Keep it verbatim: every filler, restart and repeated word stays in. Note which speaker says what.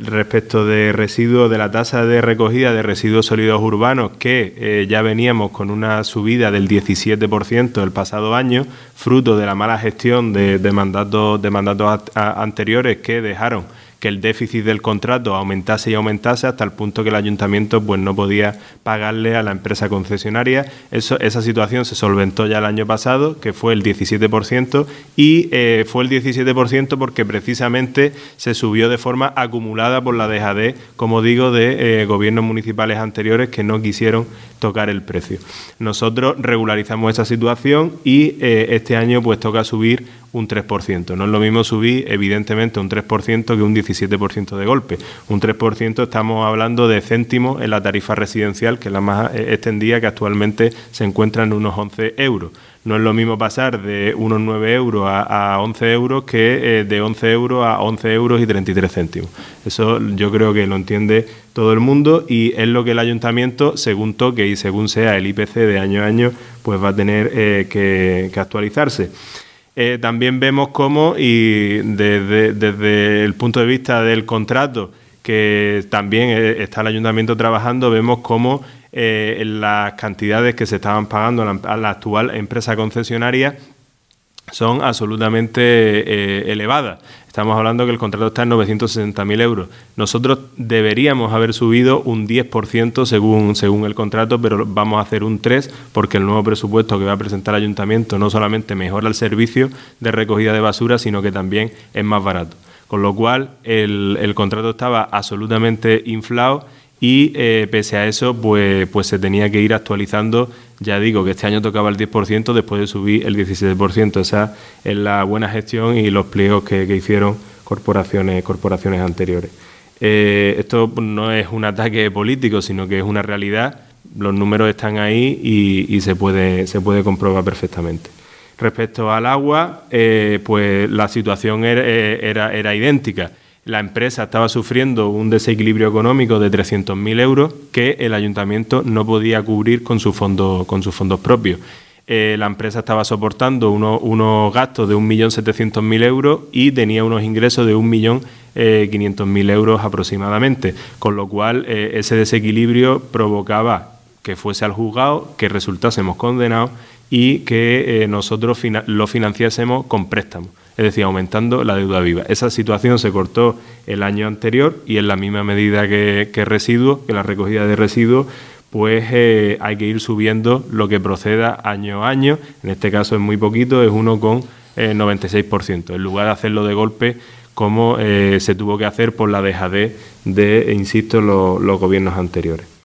Speaker 1: respecto de residuos, de la tasa de recogida de residuos sólidos urbanos, que eh, ya veníamos con una subida del diecisiete por ciento el pasado año, fruto de la mala gestión de, de mandatos, de mandatos a, a, anteriores que dejaron que el déficit del contrato aumentase y aumentase hasta el punto que el ayuntamiento pues no podía pagarle a la empresa concesionaria. Eso, esa situación se solventó ya el año pasado, que fue el diecisiete por ciento, y eh, fue el diecisiete por ciento porque precisamente se subió de forma acumulada por la dejadez, como digo, de eh, gobiernos municipales anteriores que no quisieron tocar el precio. Nosotros regularizamos esa situación y eh, este año pues toca subir un tres por ciento. No es lo mismo subir, evidentemente, un tres por ciento que un diecisiete por ciento de golpe. Un tres por ciento estamos hablando de céntimos en la tarifa residencial, que es la más extendida, que actualmente se encuentra en unos once euros. No es lo mismo pasar de unos nueve euros a, a once euros que eh, de once euros a once euros y treinta y tres céntimos. Eso yo creo que lo entiende todo el mundo y es lo que el ayuntamiento, según toque y según sea el I P C de año a año, pues va a tener eh, que, que actualizarse. Eh, también vemos cómo, y desde, desde el punto de vista del contrato, que también está el ayuntamiento trabajando, vemos cómo eh, las cantidades que se estaban pagando a la, a la actual empresa concesionaria son absolutamente eh, elevadas. Estamos hablando que el contrato está en novecientos sesenta mil euros. Nosotros deberíamos haber subido un diez por ciento según, según el contrato, pero vamos a hacer un tres por ciento porque el nuevo presupuesto que va a presentar el ayuntamiento no solamente mejora el servicio de recogida de basura, sino que también es más barato. Con lo cual, el, el contrato estaba absolutamente inflado y eh, pese a eso, pues, pues se tenía que ir actualizando. Ya digo que este año tocaba el diez por ciento después de subir el diecisiete por ciento. Esa es la buena gestión y los pliegos que, que hicieron corporaciones, corporaciones anteriores. Eh, esto no es un ataque político, sino que es una realidad. Los números están ahí y, y se puede, se puede comprobar perfectamente. Respecto al agua, eh, pues la situación era, era, era idéntica. La empresa estaba sufriendo un desequilibrio económico de trescientos mil euros que el ayuntamiento no podía cubrir con, su fondo, con sus fondos propios. Eh, la empresa estaba soportando uno, unos gastos de un millón setecientos mil euros y tenía unos ingresos de un millón quinientos mil euros aproximadamente, con lo cual eh, ese desequilibrio provocaba que fuese al juzgado, que resultásemos condenados y que eh, nosotros fina- lo financiásemos con préstamos, es decir, aumentando la deuda viva. Esa situación se cortó el año anterior y en la misma medida que, que residuos, que la recogida de residuos, pues eh, hay que ir subiendo lo que proceda año a año. En este caso es muy poquito, es uno coma noventa y seis por ciento, en lugar de hacerlo de golpe como eh, se tuvo que hacer por la dejadez de, insisto, los, los gobiernos anteriores.